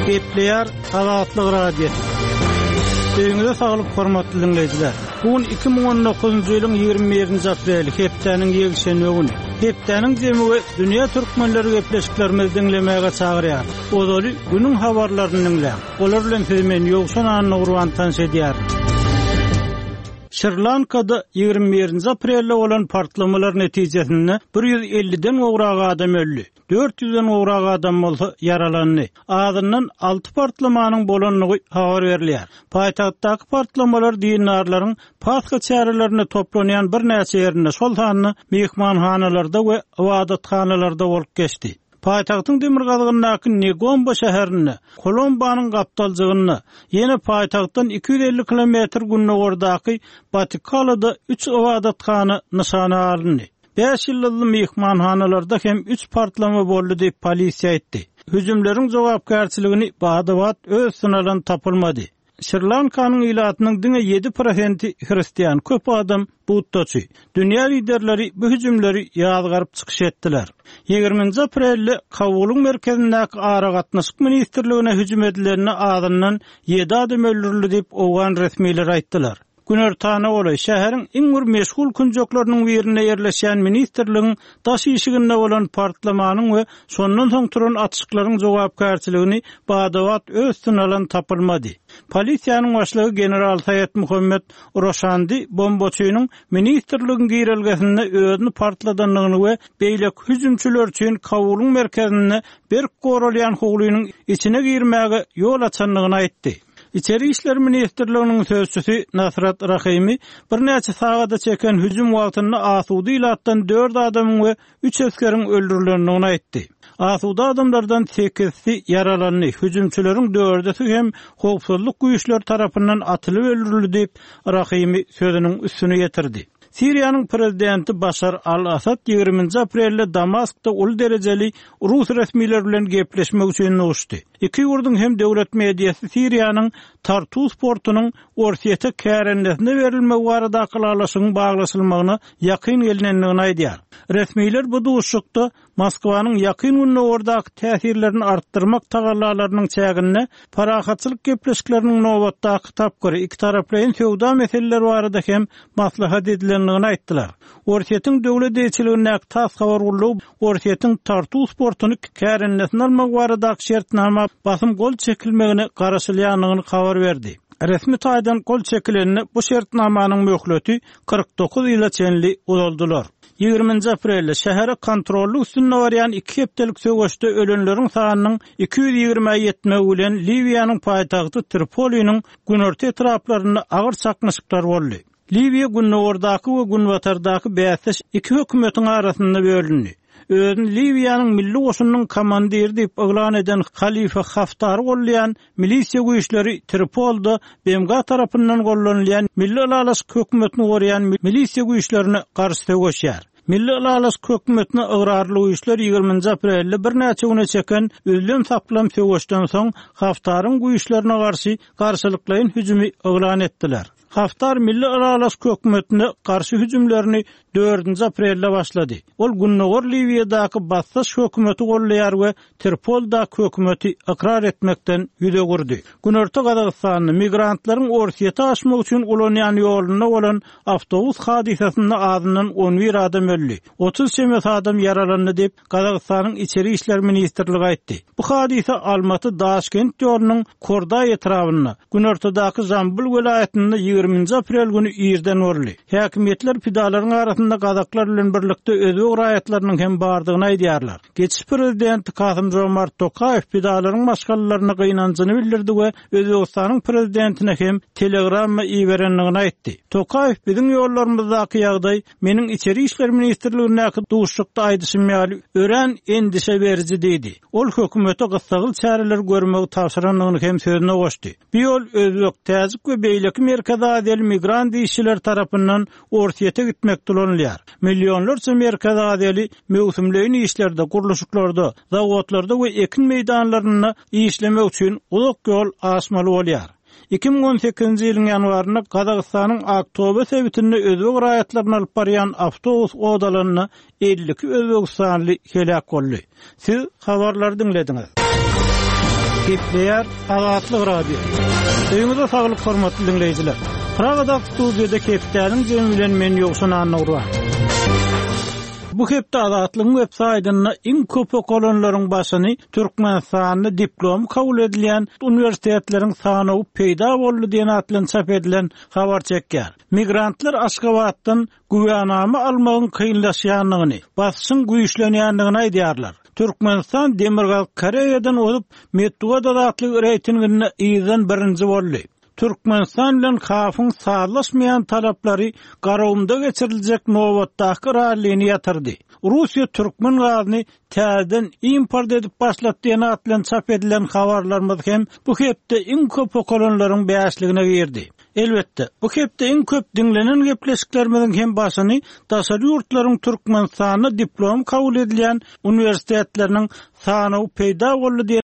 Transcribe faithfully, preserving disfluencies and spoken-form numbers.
Gepleyer Azatlyk radiosu. Öňüňizde saglyk hormatly dinleýijiler. Bugün iki bin on dokuzunçy ýylyň ýygrimi birinji apreli hepdeniň ýegişen öňüni. Hepdeniň jemgy dünýä türkmenleri gepleşiklerimizi dinlemäge çagyrýar. Ozaly günüň habarlaryny dinleýär. Olar bilen hemen ýogşan anyny urwan tanış edýär. Sri Lankada ýygrimi birinji aprelde bolan partlamalar netijesinde bir yüz elliden ograk adam öldü. dört yüzden ograk adam bolsa yaralandy. Adyndan altı partlamanyň bolanlygy habar berilýär. Paýtagtdaky partlamalar dinarlaryň Paska çärelerine toplanýan bir näçe ýerinde şol sanyny mehmanhanalarda we ibadatxanalarda bolup geçdi. Paýtagtyň Demirgazygynyň Negombo şäherinde Kolombanyň gapdalçygyny ýene paýtagtdan iki yüz elli kilometr günnäwärdaky Batikalyda üç ibadatxana nişana alındy. beş ýyllyk mehmanhanalarda hem üç partlama boldy diýip polisiýa aýtdy. Hüjümleriň jogapkärçiligini Bagdad öz synalan tapylmady. Sri Lankanyň ilatynyň diňe yedi prosenti Hristiýan, köp adam Buddaçy. Dünýä liderleri bu hüjümleri ýazgaryp çykyş etdiler. ýygrimiňji aprelde Kabulun merkezindäki ara gatnaşyk ministrligine hüjüm edilenine adyndan yedi adam öldürildi diýip owgan resmiler aýtdylar. Günertana olay şäheriň iň bir meşgul künjoklarynyň birine ýerleşen ministrligiň daş işiginde bolan partlamanyň we şondan soň turan atışyklaryň jogapkärçiligini Bagdad öz synalan tapylmady. Polisiýanyň başlygy general Sayed Muhammed Roşandi bombaçynyň ministrligiň girilgesinde özüni partladanlygyny we beýlek hüjümçüler üçin Kabulun merkezine bir goralyan huglynyň içine girmäge ýol açanlygyny aýtdy. İçeri İşler Ministrliğinin sözcüsü Nasrat Rahimi bir näçe sagada çeken hüjüm wagtyny asudy ilatdan dört adamyň we üç askeriň öldürilendigini aýtdy. Asudy adamlardan sekizisi yaralandy. Hüjümçüleriň dördüsi hem howpsuzlyk güýçleri tarapyndan atylyp öldürildi diýip Rahimi sözüniň üstüne ýetirdi. Siriýanyň prezidenti Başar al-Asad ýygrimiňji aprelde Damaskda ul derejeli Rus resmiler bilen gepleşmek üçin nuşdy. Iki ýurduň hem döwlet mediýasy Siriýanyň Tartus portunyň Orsiýete kärendesine berilmek barada kalalaşygyň baglaşylmagyna ýakyn gelinendigini aýdýar. Resmiler bu duşukda Moskwanyň ýakyn günnäwärdaky täsirlerini artdyrmak tagallalarynyň çägine parahatçylyk gepleşikleriniň nowatdaky tapgyry iki taraplaryň sowda meseleleri barada hem maslahat edilendigini aýtdylar. Orsiýetiň döwlet eýçiligine tas habar bolýar. Orsiýetiň Tartus portuny kärendesine almak baradaky şertnama basym gol çekilmegine garaşylýanlygyny habar berdi. Resmi taýdan gol çekilenini bu şertnamanyň möhleti kırk dokuz ýyla çenli uzaldylar. ýygrimiňji aprelde şähere kontrolly üstünde barýan iki hepdelik söwüşde ölenleriň sanynyň iki yüz ýygrimi ýetmegi bilen Libiýanyň paýtagty Tripoliniň günorta etraplaryna agyr çaknaşyklar boldy. Libiýa günnäwärdaky we günbatardaky bäsleş iki hökümetiň arasynda bölündi. Özün Libiýanyň milli goşunynyň komandiri diýip oglan eden Halifa Haftar gollayan milisiýa güýçleri Tripolda B M G tarapyndan gollanylýan milli alalyk hökümetini gorayan milisiýa güýçlerine garşy söwüşýär. Milli alalyk hökümetine ıgrarly güýçler ýygrimiňji aprelde bir näçe güne çeken özlem saplam söwüşden soň Haftaryň güýçlerine garşy garşylyklaryň hüjümi oglan etdiler. Haftar milli alalyk hökümetine garşy hüjümlerini dördüncü aprelde başlady. Ol günnäwär Libiýadaky bassaş hökümeti gollaýar we Tripoldaky hökümeti ikrar etmekden ýüze gurdy. Günorta Gazagystanyň migrantlaryň Orsiýete aşmak üçin ulanýan ýoluna bolan awtobus hadisesinde adyndan on bir adam öldü. otuz sekiz adam yaralandy diýip Gazagystanyň içeri işler ministrligi aýtdy. Bu hadise Almaty Daşkent ýolunyň Korday etrawyna günortadaky Zambul welaýetinde ýygrimiňji aprel güni ýerden örildi. Häkimetler pidalaryň arasynda gazaklar bilen birlikde özü raýatlarynyň hem bardygyny aýdýarlar. Geçiş prezidenti Kasym-Jomart Tokayew pidalaryň maşgallalaryna gynanjyny bildirdi we Özbegistanyň prezidentine hem telegramma iýerenligini aýtdy. Tokayew biziň ýollarymyzdaky ýagdaý meniň içeri işler ministrligindäki duşukda aýdyşym ýaly ören endişe beriji diýdi. Ol hökümete gysgaly çäreler görmegi tapşyranlygyny hem sözüne goşdy. Bu ýol özbek täzik we beýleki merkez adel migrant işçiler tarapyndan Orsiýete gitmekde bolanlar. Milyonlarca merkez adeli mewsümleýin işlerde, guruluşyklarda, zawodlarda we ekin meýdanlaryna işlemek üçin uzak ýol aşmaly bolýar. iki bin on sekizinji ýylyň ýanwaryna Gazagystanyň Aktober sebitinde özbek raýatlaryny alyp barýan awtobus odalaryna ellik özbekistanly helak boldy. Siz habarlary dinlediňiz. Kepleyer Azatlyk Radio. Öňüňizde saglyk hormatly dinleýijiler. Pragada studiýada Kepleýäriň jemi bilen men ýoksun anawra. Bu hepde Azatlygyň web saýtyna iň köp okulanylaryň başyny Türkmenistanyny diplom kabul edilen uniwersitetleriň sanawy peýda boldy diýen atlan çap edilen habar çekýär. Migrantlar Aşgabatdan güwäname almagyň kynlaşýanlygyny, basyň güýçlenýänligini aýdýarlar. Türkmenistan Demirgal Koreýadan olup Medwed adatlyk reytinginde ýyzdan birinji boldy. Türkmenistan bilen hafyň sağlaşmayan talaplary garawymda geçiriljek nowatdaky raýlyny ýatyrdy. Russiýa türkmen gazyny täzeden import edip başlatdygyny atlan çap edilen habarlarymyz hem bu hepde iň köp okulanylaryň beýasligine girdi. Elbetde, bu hepde iň köp dinlenen gepleşiklerimiň hem başyny daşary ýurtlaryň Türkmenistanyny diplom kabul edilen uniwersitetleriniň sanawy peýda boldy.